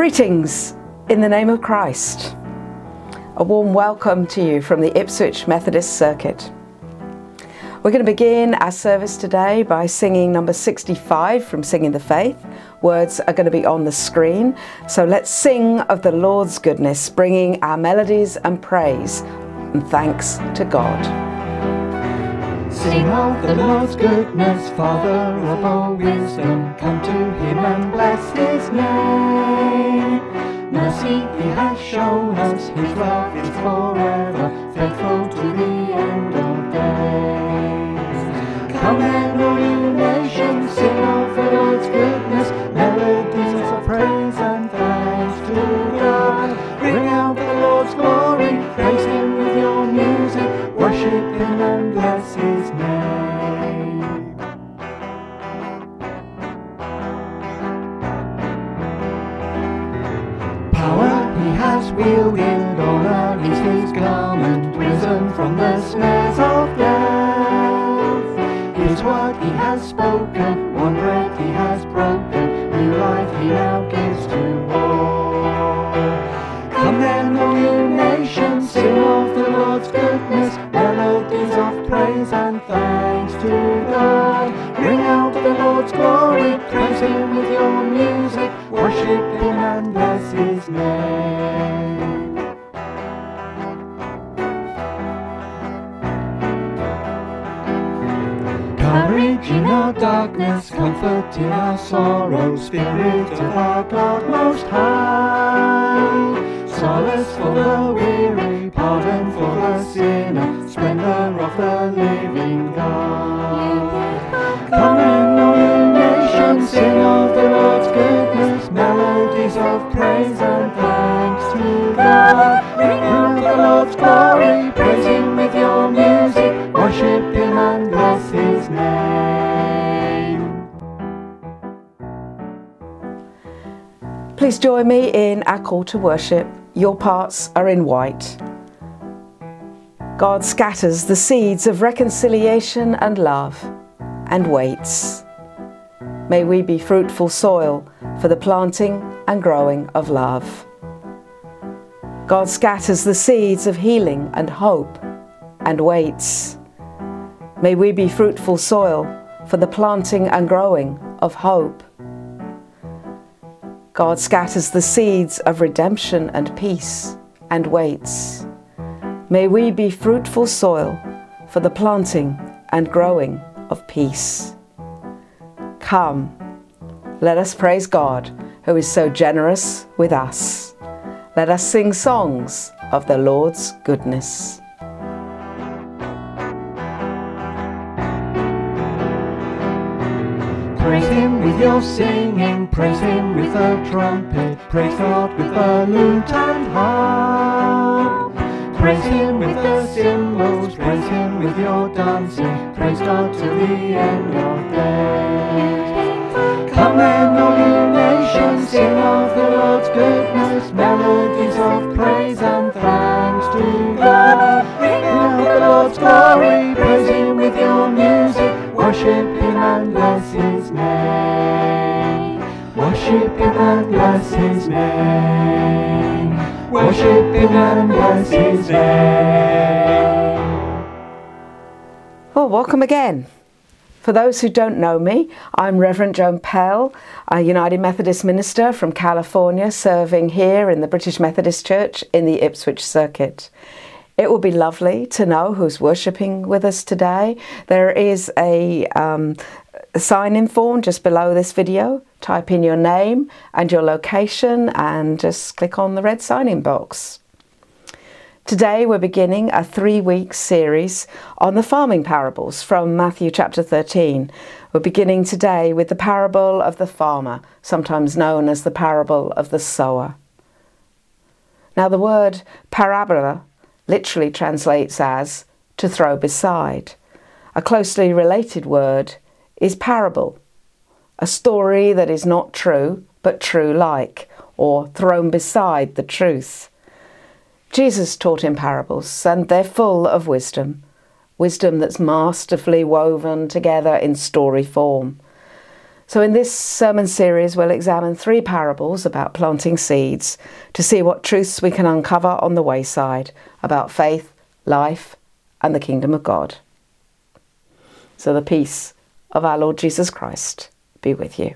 Greetings in the name of Christ. A warm welcome to you from the Ipswich Methodist Circuit. We're going to begin our service today by singing number 65 from Singing the Faith. Words are going to be on the screen. So let's sing of the Lord's goodness, bringing our melodies and praise and thanks to God. Sing of the Lord's goodness, Father of all wisdom, come to him and bless his name. Mercy he has shown us, his love is forever, faithful to the end of days. Come and all you nations, sing of the Lord's goodness, melodies of praise and thanks to God. Bring out the Lord's glory, praise him with your music, worship him and bless his name. Power he has wielded, honor is his garment, risen from the snares of death. His word he has spoken, one breath he has broken, new life he now gives to all. Come then all you nations, sing of the Lord's goodness, melodies of praise and thanks to God. Bring out the Lord's glory, praise him with your music, worship him and bless his name. Courage in our darkness, comfort in our sorrow, Spirit of our God Most High. Solace for the weary, pardon for the sinner, splendor of the living God. Come and all you nations, sing of the Lord's goodness, melodies of praise and thanks to God. Bring out the Lord's glory, praise him with your music, worship him and bless his name. Please join me in our call to worship. Your parts are in white. God scatters the seeds of reconciliation and love and waits. May we be fruitful soil for the planting and growing of love. God scatters the seeds of healing and hope and waits. May we be fruitful soil for the planting and growing of hope. God scatters the seeds of redemption and peace and waits. May we be fruitful soil for the planting and growing of peace. Come, let us praise God, who is so generous with us. Let us sing songs of the Lord's goodness. Praise him with your singing, praise him with the trumpet, praise God with the lute and harp. Praise him with the cymbals, praise him with your dancing, praise God till the end of days. Come and all you nations, sing of the Lord's goodness, melodies of praise and thanks to God. Bring out the Lord's glory, praise him with your music, worship him and bless his name. Worship him and bless his name. Worship him and bless his name. Well, welcome again. For those who don't know me, I'm Reverend Joan Pell, a United Methodist minister from California, serving here in the British Methodist Church in the Ipswich Circuit. It will be lovely to know who's worshipping with us today. There is a sign-in form just below this video. Type in your name and your location and just click on the red sign-in box. Today we're beginning a 3-week series on the farming parables from Matthew chapter 13. We're beginning today with the parable of the farmer, sometimes known as the parable of the sower. Now the word parabola literally translates as to throw beside. A closely related word is parable, a story that is not true but true like, or thrown beside the truth. Jesus taught in parables, and they're full of wisdom that's masterfully woven together in story form. So in this sermon series, we'll examine 3 parables about planting seeds to see what truths we can uncover on the wayside about faith, life, and the kingdom of God. So the peace of our Lord Jesus Christ be with you.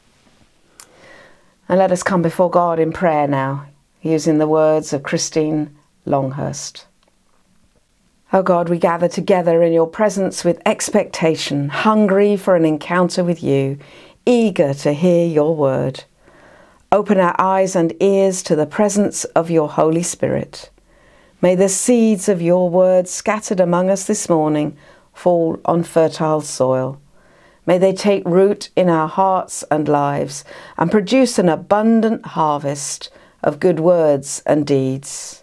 And let us come before God in prayer now, using the words of Christine Longhurst. O God, we gather together in your presence with expectation, hungry for an encounter with you, eager to hear your word. Open our eyes and ears to the presence of your Holy Spirit. May the seeds of your word scattered among us this morning fall on fertile soil. May they take root in our hearts and lives and produce an abundant harvest of good words and deeds.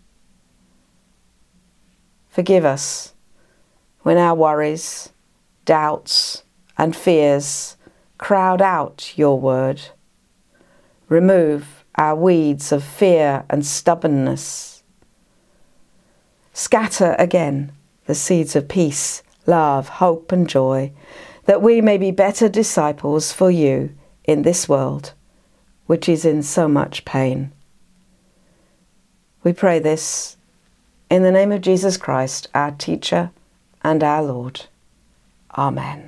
Forgive us when our worries, doubts, and fears crowd out your word. Remove our weeds of fear and stubbornness. Scatter again the seeds of peace, love, hope, and joy, that we may be better disciples for you in this world, which is in so much pain. We pray this in the name of Jesus Christ, our teacher and our Lord. Amen.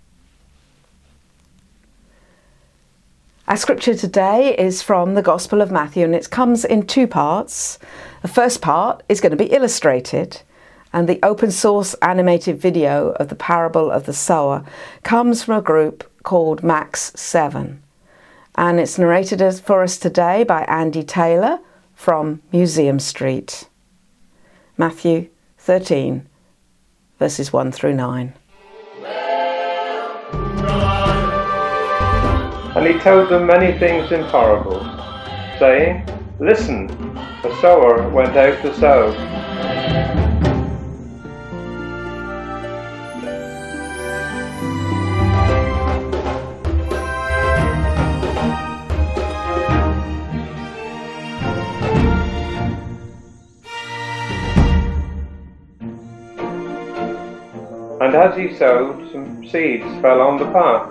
Our scripture today is from the Gospel of Matthew, and it comes in 2 parts. The first part is going to be illustrated, and the open source animated video of the parable of the sower comes from a group called Max 7. And it's narrated for us today by Andy Taylor from Museum Street. Matthew 13, verses 1 through 9. And he told them many things in parables, saying, Listen, the sower went out to sow. And as he sowed, some seeds fell on the path.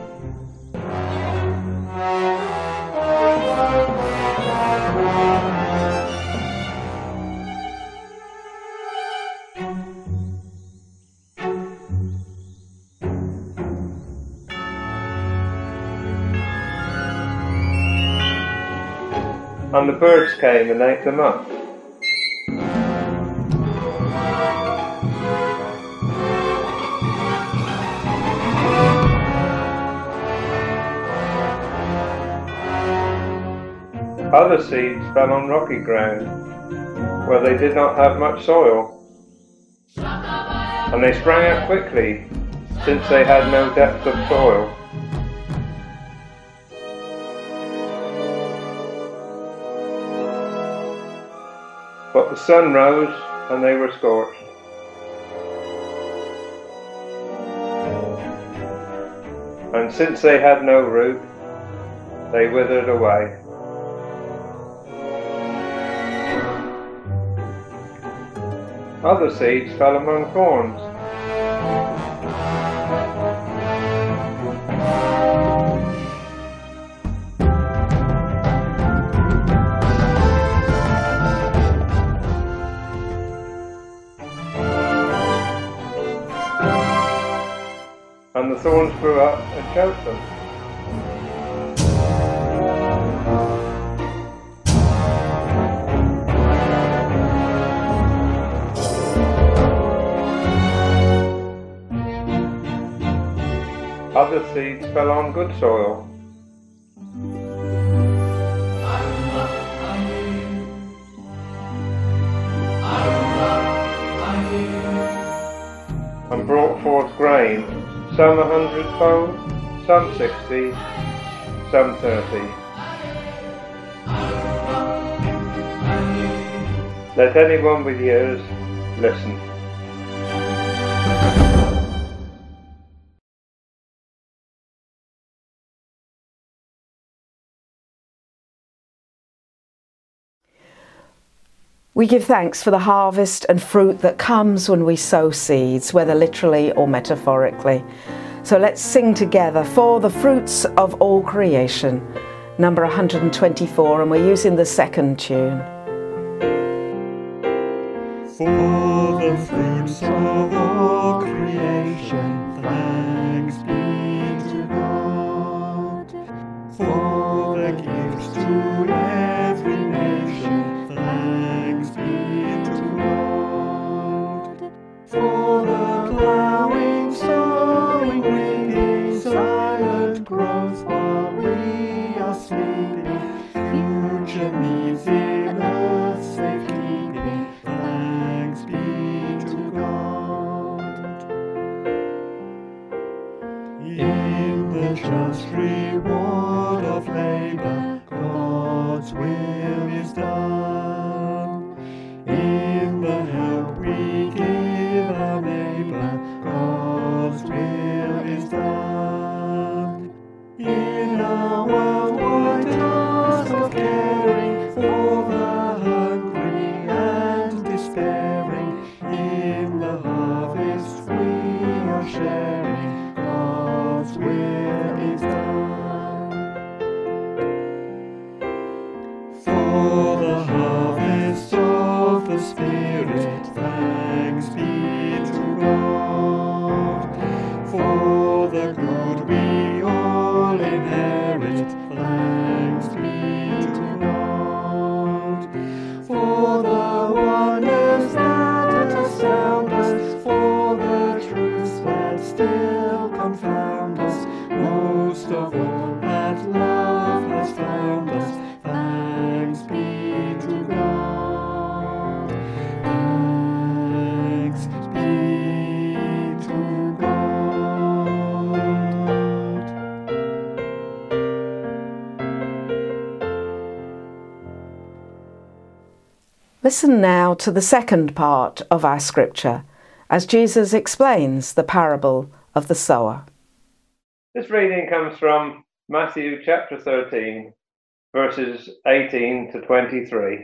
And the birds came and ate them up. Other seeds fell on rocky ground, where they did not have much soil. And they sprang up quickly, since they had no depth of soil. But the sun rose, and they were scorched. And since they had no root, they withered away. Other seeds fell among thorns. And the thorns grew up and choked them. Other seeds fell on good soil. And brought forth grain, some 100-fold, some 60, some 30. Let anyone with ears listen. We give thanks for the harvest and fruit that comes when we sow seeds, whether literally or metaphorically. So let's sing together, For the Fruits of All Creation, number 124, and we're using the second tune. For the fruits of all creation, thanks be to God. For the gifts to every nation, thanks be to God. For the plowing, sowing, reaping, silent growth while we are sleeping, future needs in earth safekeeping, thanks be to God. In the just reward of labour, God's will is done. In the help we give our neighbour, God's will is done. In our worldwide task of caring for the hungry and despairing, in the harvest we are sharing, God's will is done. For the harvest of the Spirit, thanks be to God. For the good we all inherit, thanks be to God. For the wonders that astound us, for the truths that still confound us, most of all that love has found us, thanks be to God. Thanks be to God. Listen now to the second part of our scripture as Jesus explains the parable of the sower. This reading comes from Matthew chapter 13, verses 18 to 23.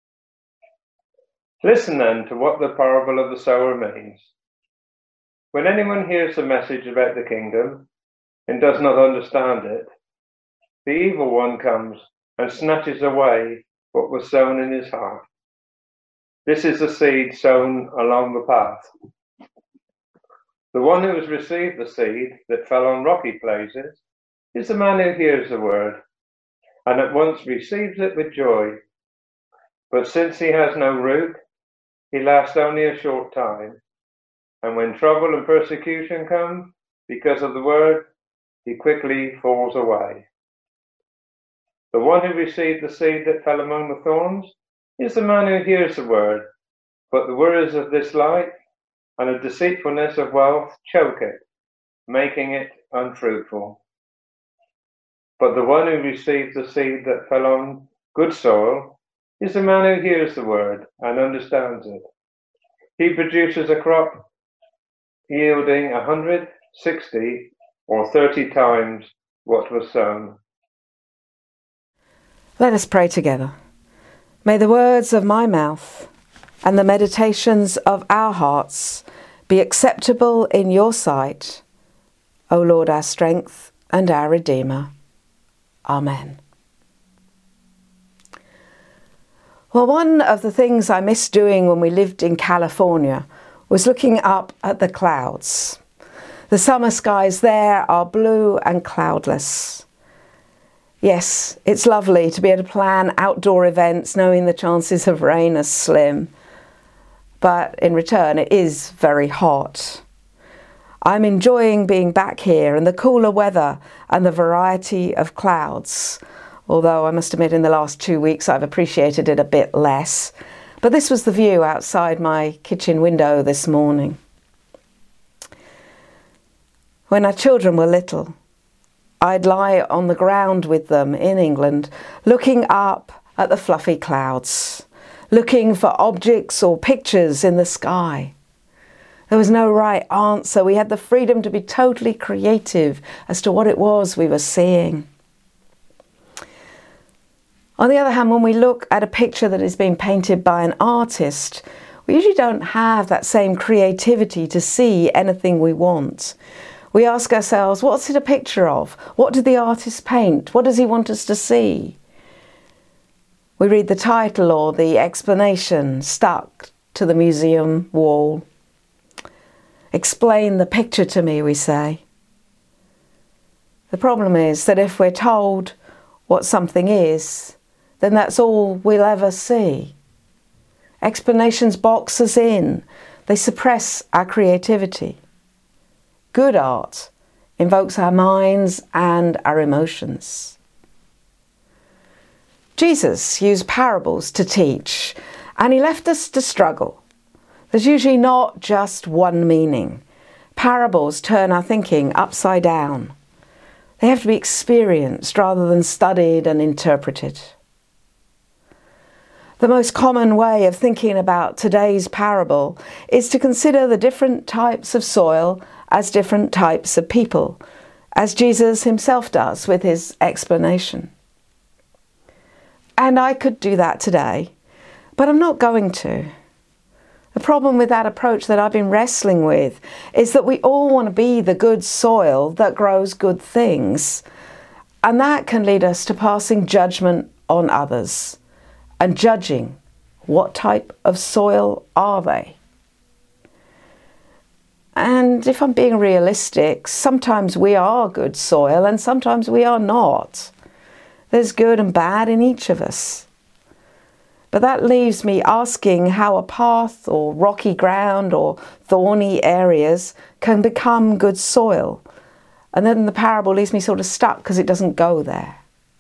Listen then to what the parable of the sower means. When anyone hears a message about the kingdom and does not understand it, the evil one comes and snatches away what was sown in his heart. This is the seed sown along the path. The one who has received the seed that fell on rocky places is the man who hears the word and at once receives it with joy. But since he has no root, he lasts only a short time. And when trouble and persecution come because of the word, he quickly falls away. The one who received the seed that fell among the thorns is the man who hears the word, but the worries of this life and the deceitfulness of wealth choke it, making it unfruitful. But the one who receives the seed that fell on good soil is the man who hears the word and understands it. He produces a crop yielding 100, 60, or 30 times what was sown. Let us pray together. May the words of my mouth and the meditations of our hearts be acceptable in your sight, O Lord, our strength and our Redeemer. Amen. Well, one of the things I missed doing when we lived in California was looking up at the clouds. The summer skies there are blue and cloudless. Yes, it's lovely to be able to plan outdoor events knowing the chances of rain are slim. But in return, it is very hot. I'm enjoying being back here and the cooler weather and the variety of clouds. Although I must admit in the last 2 weeks I've appreciated it a bit less. But this was the view outside my kitchen window this morning. When our children were little, I'd lie on the ground with them in England, looking up at the fluffy clouds, looking for objects or pictures in the sky. There was no right answer. We had the freedom to be totally creative as to what it was we were seeing. On the other hand, when we look at a picture that is being painted by an artist, we usually don't have that same creativity to see anything we want. We ask ourselves, what's it a picture of? What did the artist paint? What does he want us to see? We read the title or the explanation stuck to the museum wall. Explain the picture to me, we say. The problem is that if we're told what something is, then that's all we'll ever see. Explanations box us in. They suppress our creativity. Good art invokes our minds and our emotions. Jesus used parables to teach, and he left us to struggle. There's usually not just one meaning. Parables turn our thinking upside down. They have to be experienced rather than studied and interpreted. The most common way of thinking about today's parable is to consider the different types of soil as different types of people, as Jesus himself does with his explanation. And I could do that today, but I'm not going to. The problem with that approach that I've been wrestling with is that we all want to be the good soil that grows good things. And that can lead us to passing judgment on others and judging what type of soil are they. And if I'm being realistic, sometimes we are good soil and sometimes we are not. There's good and bad in each of us. But that leaves me asking how a path or rocky ground or thorny areas can become good soil. And then the parable leaves me sort of stuck because it doesn't go there.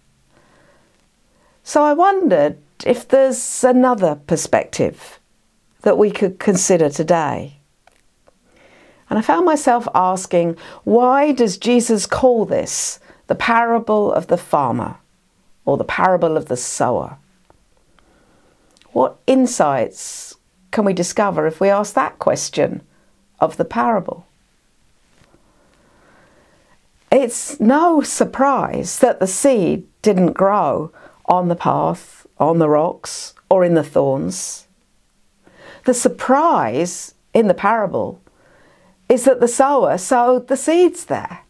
So I wondered if there's another perspective that we could consider today. And I found myself asking, why does Jesus call this the parable of the farmer or the parable of the sower? What insights can we discover if we ask that question of the parable? It's no surprise that the seed didn't grow on the path, on the rocks, or in the thorns. The surprise in the parable is that the sower sowed the seeds there.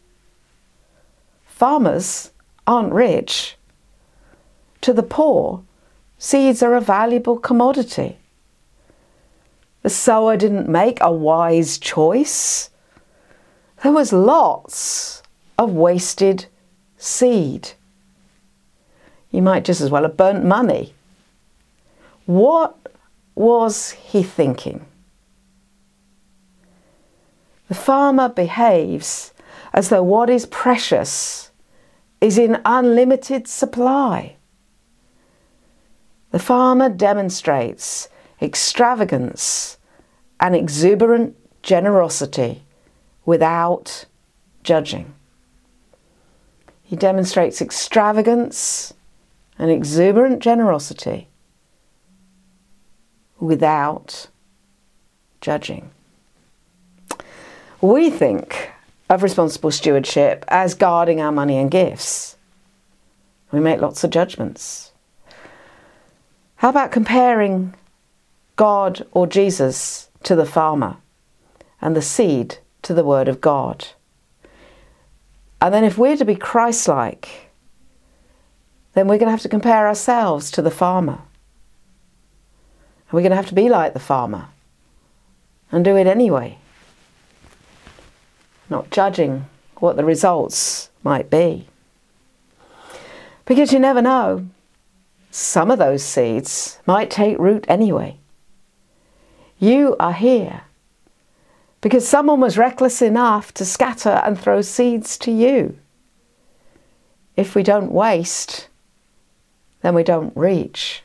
Farmers aren't rich. To the poor, seeds are a valuable commodity. The sower didn't make a wise choice. There was lots of wasted seed. You might just as well have burnt money. What was he thinking? The farmer behaves as though what is precious is in unlimited supply. The farmer demonstrates extravagance and exuberant generosity without judging. He demonstrates extravagance and exuberant generosity without judging. We think of responsible stewardship as guarding our money and gifts. We make lots of judgments. How about comparing God or Jesus to the farmer and the seed to the Word of God? And then if we're to be Christ-like, then we're going to have to compare ourselves to the farmer. And we're going to have to be like the farmer and do it anyway, not judging what the results might be. Because you never know. Some of those seeds might take root anyway. You are here because someone was reckless enough to scatter and throw seeds to you. If we don't waste, then we don't reach.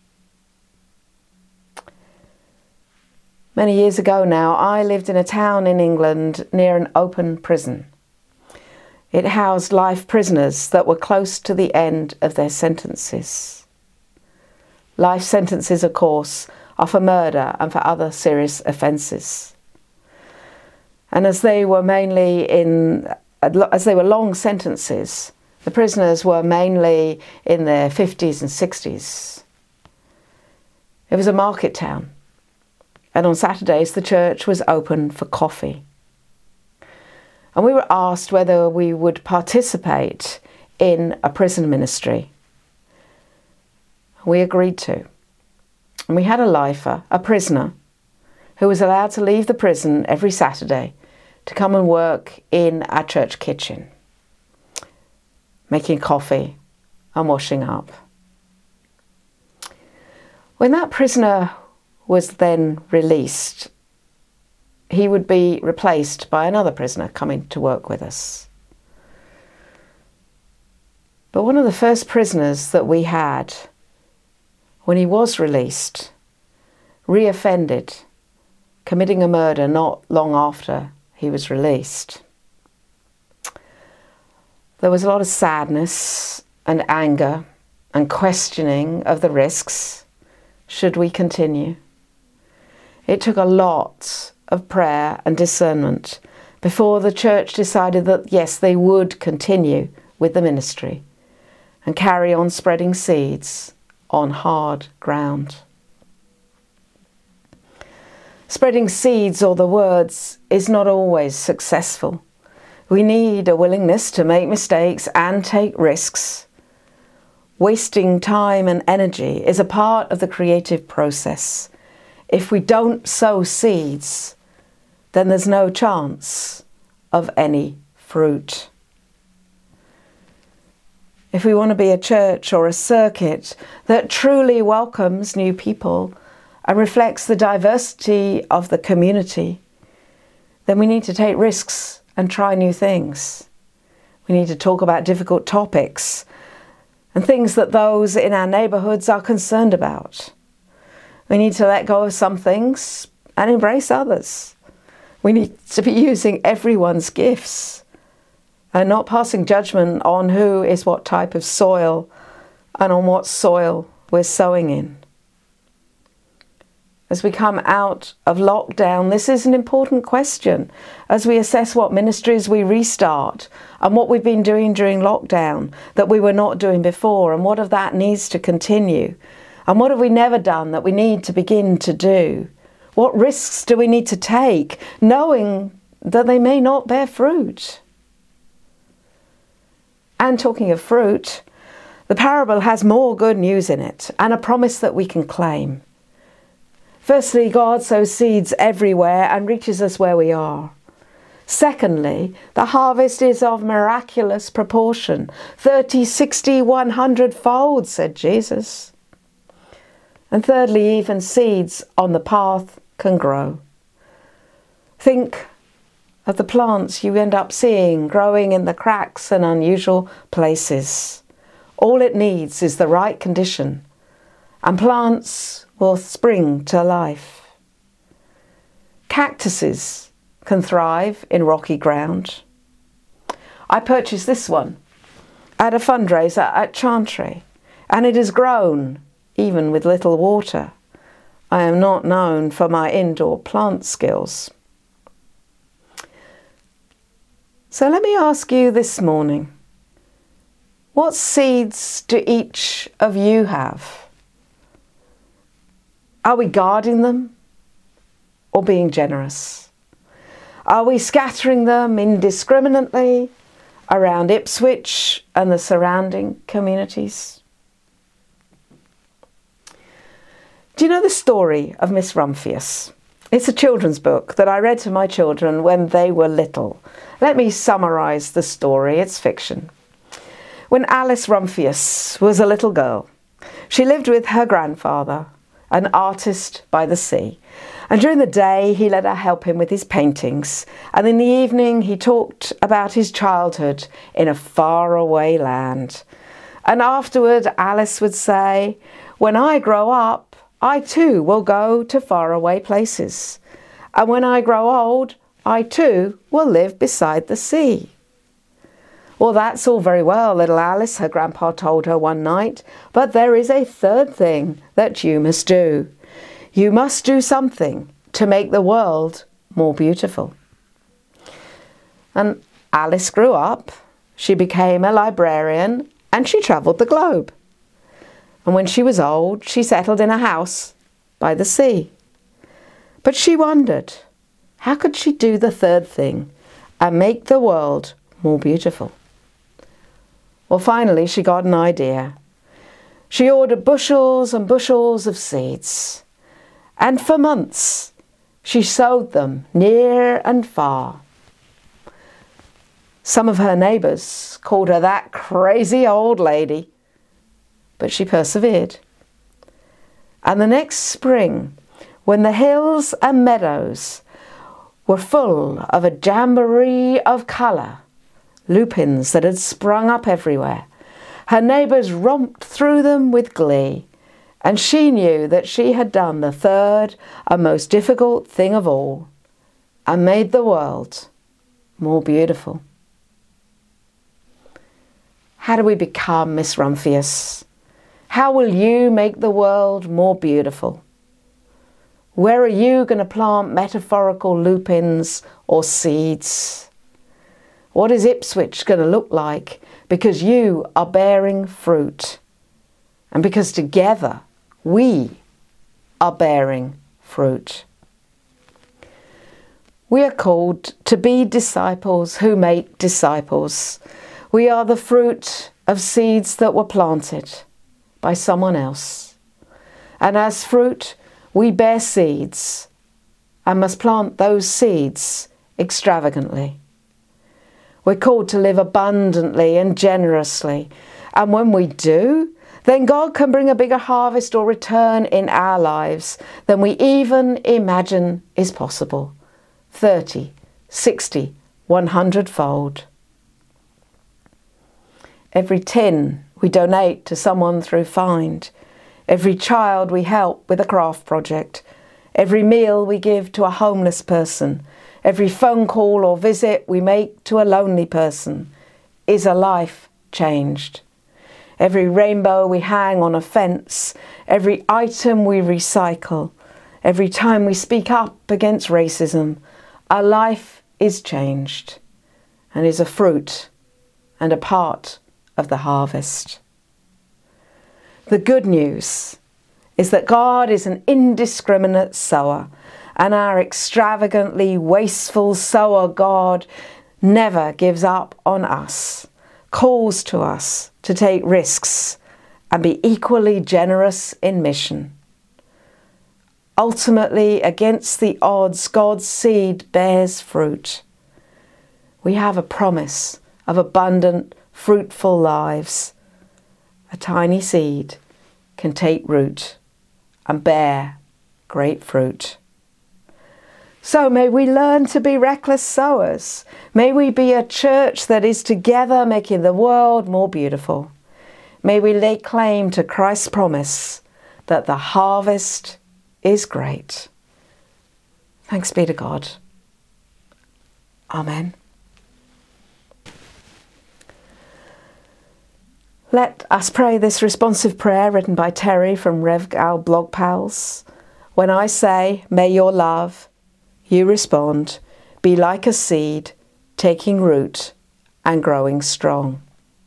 Many years ago now, I lived in a town in England near an open prison. It housed life prisoners that were close to the end of their sentences. Life sentences, of course, are for murder and for other serious offences. And as they were long sentences, the prisoners were mainly in their 50s and 60s. It was a market town, and on Saturdays the church was open for coffee. And we were asked whether we would participate in a prison ministry. We agreed to. And we had a lifer, a prisoner, who was allowed to leave the prison every Saturday to come and work in our church kitchen, making coffee and washing up. When that prisoner was then released, he would be replaced by another prisoner coming to work with us. But one of the first prisoners that we had, when he was released, reoffended, committing a murder not long after he was released. There was a lot of sadness and anger and questioning of the risks. Should we continue? It took a lot of prayer and discernment before the church decided that yes, they would continue with the ministry and carry on spreading seeds on hard ground. Spreading seeds or the words is not always successful. We need a willingness to make mistakes and take risks. Wasting time and energy is a part of the creative process. If we don't sow seeds, then there's no chance of any fruit. If we want to be a church or a circuit that truly welcomes new people and reflects the diversity of the community, then we need to take risks and try new things. We need to talk about difficult topics and things that those in our neighbourhoods are concerned about. We need to let go of some things and embrace others. We need to be using everyone's gifts and not passing judgment on who is what type of soil and on what soil we're sowing in. As we come out of lockdown, this is an important question as we assess what ministries we restart and what we've been doing during lockdown that we were not doing before, and what of that needs to continue, and what have we never done that we need to begin to do. What risks do we need to take, knowing that they may not bear fruit? And talking of fruit, the parable has more good news in it and a promise that we can claim. Firstly, God sows seeds everywhere and reaches us where we are. Secondly, the harvest is of miraculous proportion, 30, 60, 100-fold, said Jesus. And thirdly, even seeds on the path can grow. Think of the plants you end up seeing growing in the cracks and unusual places. All it needs is the right condition, and plants will spring to life. Cactuses can thrive in rocky ground. I purchased this one at a fundraiser at Chantry, and it has grown even with little water. I am not known for my indoor plant skills. So let me ask you this morning, what seeds do each of you have? Are we guarding them or being generous? Are we scattering them indiscriminately around Ipswich and the surrounding communities? Do you know the story of Miss Rumphius? It's a children's book that I read to my children when they were little. Let me summarise the story. It's fiction. When Alice Rumphius was a little girl, she lived with her grandfather, an artist by the sea. And during the day, he let her help him with his paintings. And in the evening, he talked about his childhood in a faraway land. And afterward, Alice would say, "When I grow up, I too will go to faraway places. And when I grow old, I too will live beside the sea." "Well, that's all very well, little Alice," her grandpa told her one night, "but there is a third thing that you must do. You must do something to make the world more beautiful." And Alice grew up, she became a librarian, and she travelled the globe. And when she was old, she settled in a house by the sea. But she wondered, how could she do the third thing and make the world more beautiful. Well, finally, she got an idea. She ordered bushels and bushels of seeds, and for months she sowed them near and far. Some of her neighbours called her that crazy old lady, but she persevered. And the next spring, when the hills and meadows were full of a jamboree of colour, lupins that had sprung up everywhere, her neighbours romped through them with glee, and she knew that she had done the third and most difficult thing of all, and made the world more beautiful. How do we become Miss Rumphius? How will you make the world more beautiful? Where are you going to plant metaphorical lupins or seeds? What is Ipswich going to look like? Because you are bearing fruit, and because together we are bearing fruit. We are called to be disciples who make disciples. We are the fruit of seeds that were planted by someone else. And as fruit, we bear seeds and must plant those seeds extravagantly. We're called to live abundantly and generously. And when we do, then God can bring a bigger harvest or return in our lives than we even imagine is possible. 30, 60, 100-fold. Every tin we donate to someone through Find. Every child we help with a craft project. Every meal we give to a homeless person. Every phone call or visit we make to a lonely person is a life changed. Every rainbow we hang on a fence. Every item we recycle. Every time we speak up against racism, a life is changed and is a fruit and a part of the harvest. The good news is that God is an indiscriminate sower, and our extravagantly wasteful sower God never gives up on us, calls to us to take risks and be equally generous in mission. Ultimately, against the odds, God's seed bears fruit. We have a promise of abundant, fruitful lives. A tiny seed can take root and bear great fruit. So may we learn to be reckless sowers. May we be a church that is together making the world more beautiful. May we lay claim to Christ's promise that the harvest is great. Thanks be to God. Amen. Let us pray this responsive prayer written by Terry from RevGal Blog Pals. When I say, may your love, you respond, be like a seed, taking root and growing strong.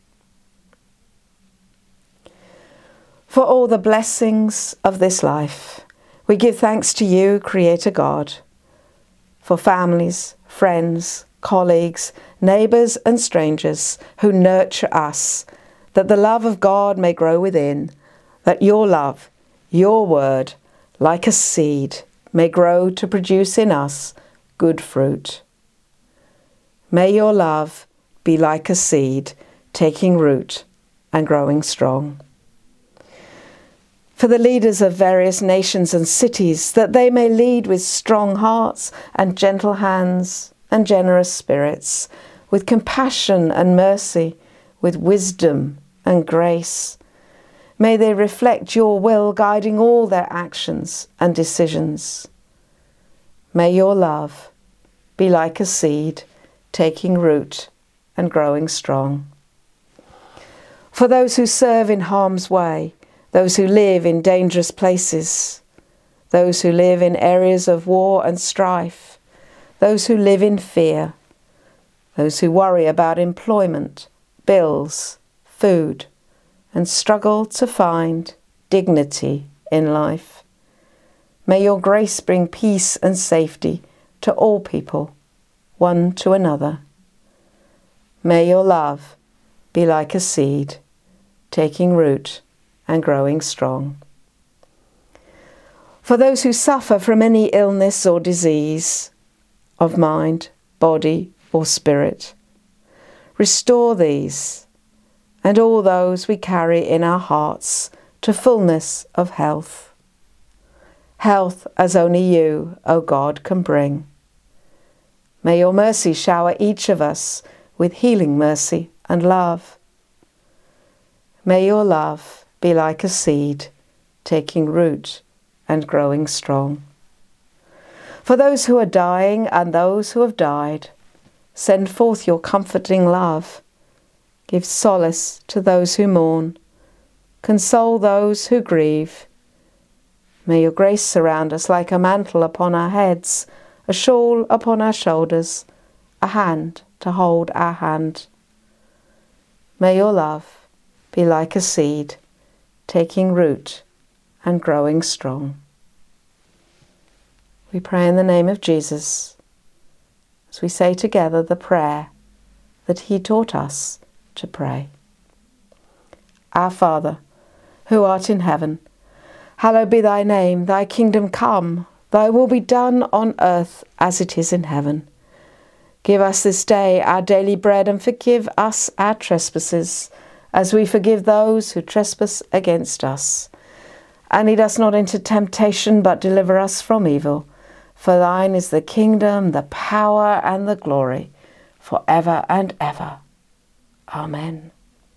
For all the blessings of this life, we give thanks to you, Creator God, for families, friends, colleagues, neighbours and strangers who nurture us, that the love of God may grow within, that your love, your word, like a seed, may grow to produce in us good fruit. May your love be like a seed, taking root and growing strong. For the leaders of various nations and cities, that they may lead with strong hearts and gentle hands and generous spirits, with compassion and mercy, with wisdom and grace. May they reflect your will, guiding all their actions and decisions. May your love be like a seed, taking root and growing strong. For those who serve in harm's way, those who live in dangerous places, those who live in areas of war and strife, those who live in fear, those who worry about employment, bills, food, and struggle to find dignity in life. May your grace bring peace and safety to all people one to another. May your love be like a seed, taking root and growing strong. For those who suffer from any illness or disease of mind, body, or spirit, restore these and all those we carry in our hearts to fullness of health. Health as only you, O God, can bring. May your mercy shower each of us with healing mercy and love. May your love be like a seed, taking root and growing strong. For those who are dying and those who have died, send forth your comforting love. Give solace to those who mourn. Console those who grieve. May your grace surround us like a mantle upon our heads, a shawl upon our shoulders, a hand to hold our hand. May your love be like a seed, taking root and growing strong. We pray in the name of Jesus, as we say together the prayer that he taught us to pray. Our Father, who art in heaven, hallowed be thy name. Thy kingdom come, thy will be done on earth as it is in heaven. Give us this day our daily bread, and forgive us our trespasses, as we forgive those who trespass against us. And lead us not into temptation, but deliver us from evil. For thine is the kingdom, the power, and the glory, for ever and ever. Amen.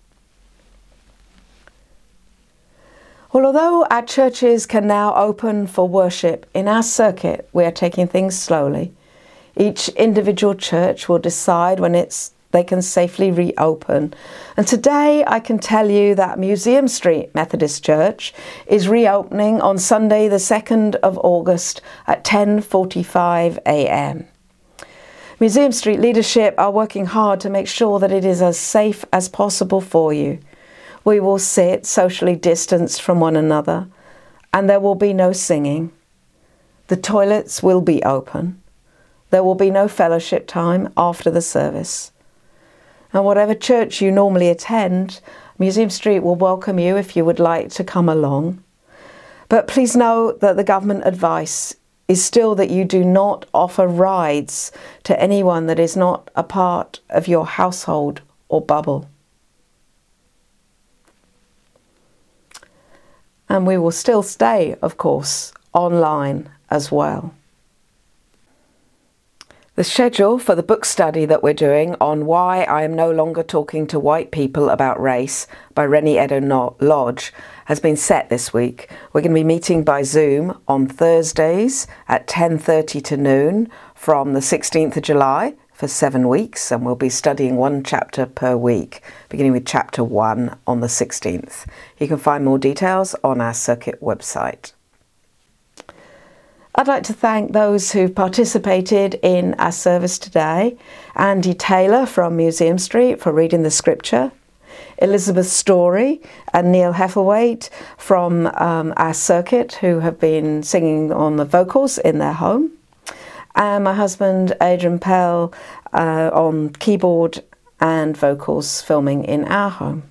Well, although our churches can now open for worship, in our circuit we are taking things slowly. Each individual church will decide when they can safely reopen. And today I can tell you that Museum Street Methodist Church is reopening on Sunday the 2nd of August at 10:45 a.m. Museum Street leadership are working hard to make sure that it is as safe as possible for you. We will sit socially distanced from one another, and there will be no singing. The toilets will be open. There will be no fellowship time after the service. And whatever church you normally attend, Museum Street will welcome you if you would like to come along. But please know that the government advice is still that you do not offer rides to anyone that is not a part of your household or bubble. And we will still stay, of course, online as well. The schedule for the book study that we're doing on Why I Am No Longer Talking to White People About Race by Reni Eddo-Lodge has been set this week. We're going to be meeting by Zoom on Thursdays at 10:30 to noon from the 16th of July for 7 weeks, and we'll be studying one chapter per week, beginning with chapter 1 on the 16th. You can find more details on our circuit website. I'd like to thank those who've participated in our service today. Andy Taylor from Museum Street for reading the scripture, Elizabeth Story and Neil Heffelwaite from our circuit, who have been singing on the vocals in their home, and my husband Adrian Pell on keyboard and vocals filming in our home.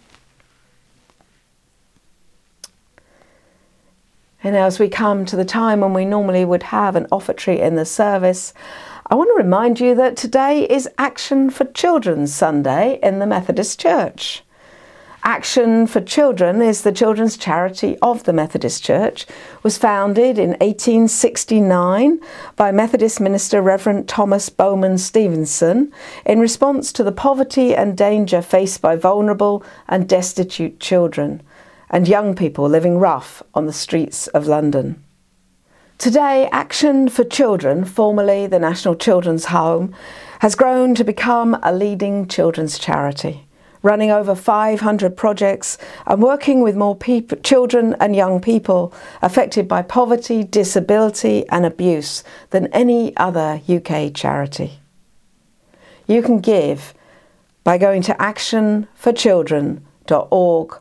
And as we come to the time when we normally would have an offertory in the service, I want to remind you that today is Action for Children Sunday in the Methodist Church. Action for Children is the children's charity of the Methodist Church. It was founded in 1869 by Methodist minister Reverend Thomas Bowman Stevenson in response to the poverty and danger faced by vulnerable and destitute children and young people living rough on the streets of London. Today, Action for Children, formerly the National Children's Home, has grown to become a leading children's charity, running over 500 projects and working with more children and young people affected by poverty, disability and abuse than any other UK charity. You can give by going to actionforchildren.org.uk.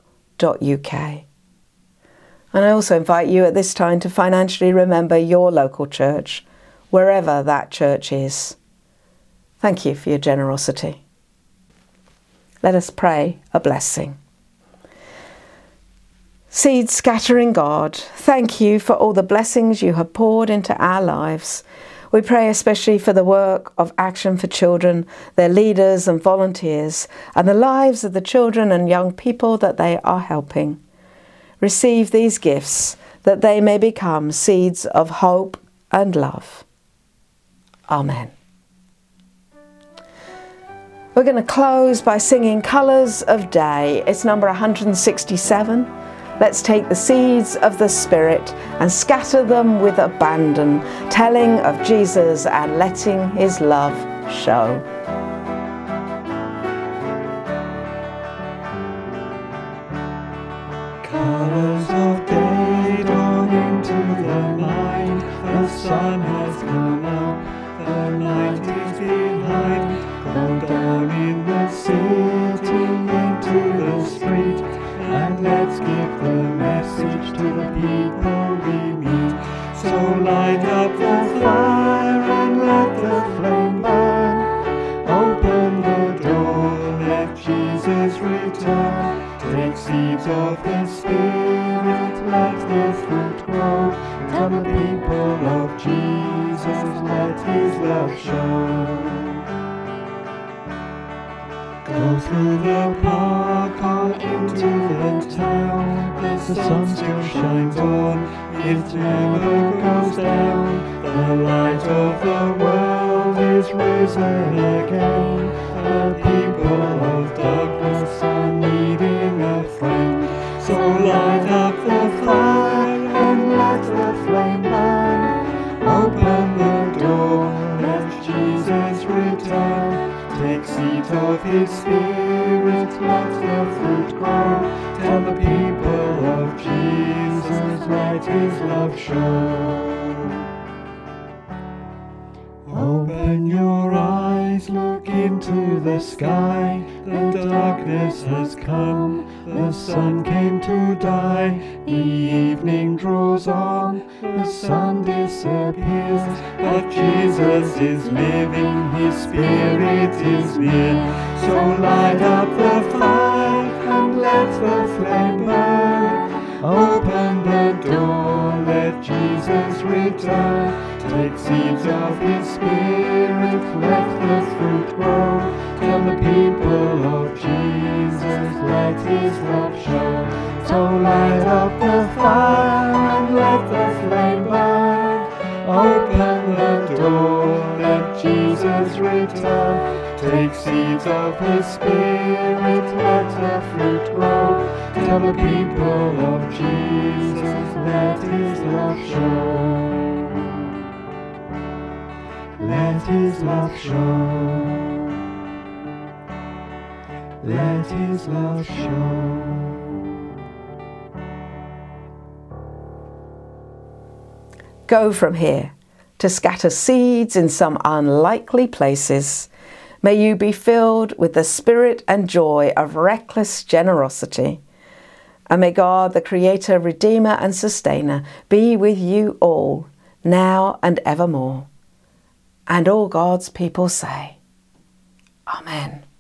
And I also invite you at this time to financially remember your local church, wherever that church is. Thank you for your generosity. Let us pray a blessing. Seed scattering God, thank you for all the blessings you have poured into our lives. We pray especially for the work of Action for Children, their leaders and volunteers, and the lives of the children and young people that they are helping. Receive these gifts that they may become seeds of hope and love. Amen. We're going to close by singing Colours of Day. It's number 167. Let's take the seeds of the Spirit and scatter them with abandon, telling of Jesus and letting his love show. Colours of day dawn into the night, the sun has come out, the night is behind. Go down in the city into the street, and let's give the message to the people we meet. So light up the fire and let the flame burn. Open the door, let Jesus return. Take seeds of the Spirit, let the fruit grow. Tell the people of Jesus, let his love show. Go through the park or into the town, the sun still shines on, it never goes down. The light of the world is risen again. The people of darkness are needing a friend. So light up the fire and let the flame burn. Open the door, let Jesus return. Take seeds of his Spirit, let the fruit grow. Tell the people of Jesus, let his love show. Open your eyes, look into the sky. The darkness has come, the sun came to die. The evening draws on, the sun disappears, but Jesus is living, his Spirit is near. So light up the fire and let the flame burn. Open the door, let Jesus return. Take seeds of his Spirit, let the fruit grow. Tell the people of Jesus, let his love show. So light up the fire and let the flame burn. Open the door, let Jesus return. Take seeds of his Spirit, let the fruit grow. Tell the people of Jesus, let his love show. Let his love show. Let his love show. Go from here to scatter seeds in some unlikely places. May you be filled with the spirit and joy of reckless generosity. And may God, the Creator, Redeemer and Sustainer, be with you all, now and evermore. And all God's people say, Amen.